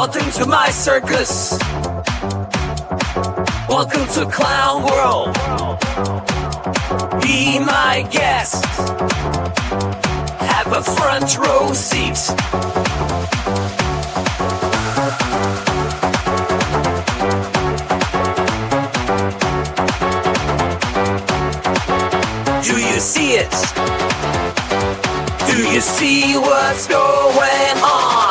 Welcome to my circus. Welcome to Clown World. Be my guest. Have a front row seat. Do you see it? Do you see what's going on?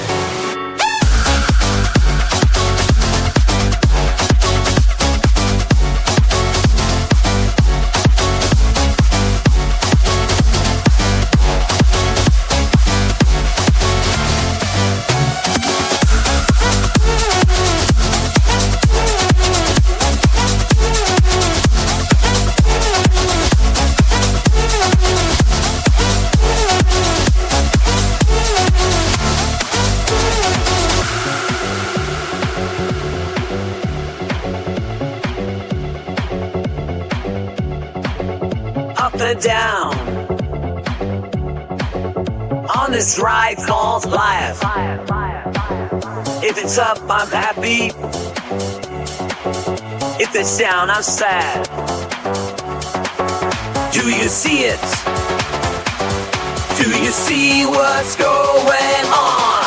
And down on this ride called life. If it's up, I'm happy. If it's down, I'm sad. Do you see it? Do you see what's going on?